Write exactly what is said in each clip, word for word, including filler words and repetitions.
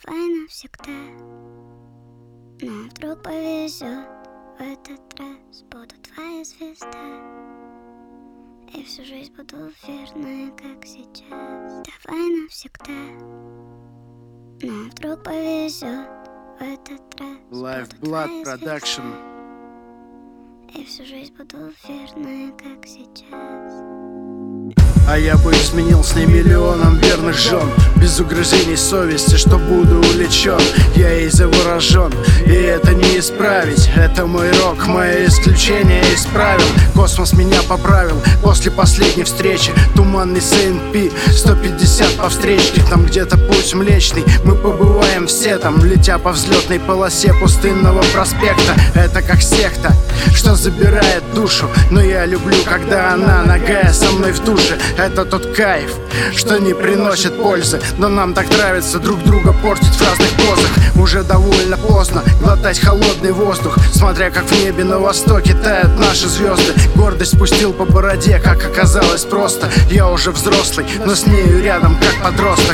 давай навсегда. Но вдруг повезет, в этот раз буду твоя звезда. И всю жизнь буду верная, как сейчас. Давай навсегда. Но вдруг повезет, в этот раз Lifeblood Production. И всю жизнь буду верная, как сейчас. А я бы изменил с ней миллионом верных жен, без угрызений совести, что буду увлечен. Я ей заворожен, и это не исправить. Это мой рок, мое исключение из правил. Космос меня поправил после последней встречи. Туманный СНП, сто пятьдесят по встречке. Там где-то путь млечный, мы побываем все там, летя по взлетной полосе пустынного проспекта. Это как секта, что забирает душу. Но я люблю, когда она нагая со мной в душе. Это тот кайф, что не приносит пользы. Но нам так нравится друг друга портить в разных позах. Уже довольно поздно глотать холодный воздух, смотря как в небе на востоке тают наши звезды. Гордость спустил по бороде, как оказалось просто. Я уже взрослый, но с нею рядом как подросток.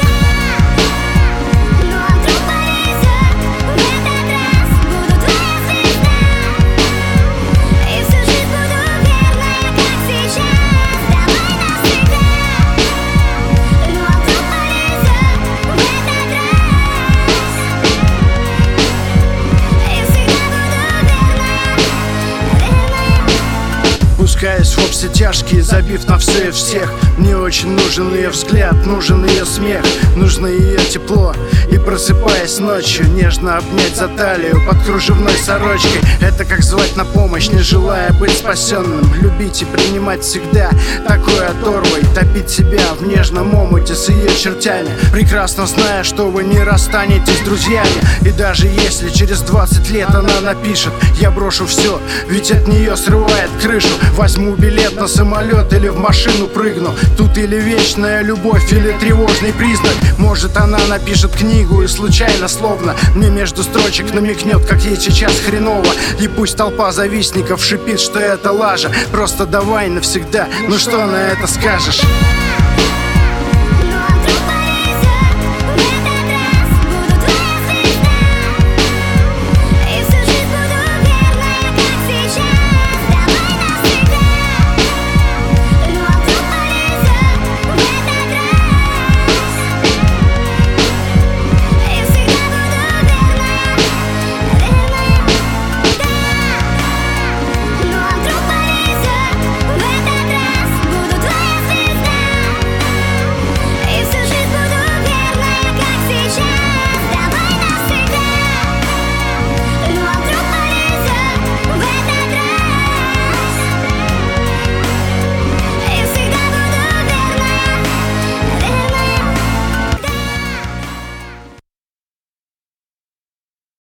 Пускаюсь в все тяжкие, забив на все и всех. Мне очень нужен ее взгляд, нужен ее смех, нужно ее тепло. И просыпаясь ночью, нежно обнять за талию под кружевной сорочкой. Это как звать на помощь, не желая быть спасенным. Любить и принимать всегда такой оторвой. Топить себя в нежном омуте с ее чертями, прекрасно зная, что вы не расстанетесь с друзьями. И даже если через двадцать лет она напишет: я брошу все, ведь от нее срывает крышу. Возьму билет на самолет или в машину прыгну. Тут или вечная любовь, или тревожный признак. Может, она напишет книгу и случайно, словно мне между строчек намекнет, как ей сейчас хреново. И пусть толпа завистников шипит, что это лажа. Просто давай навсегда, ну что на это скажешь?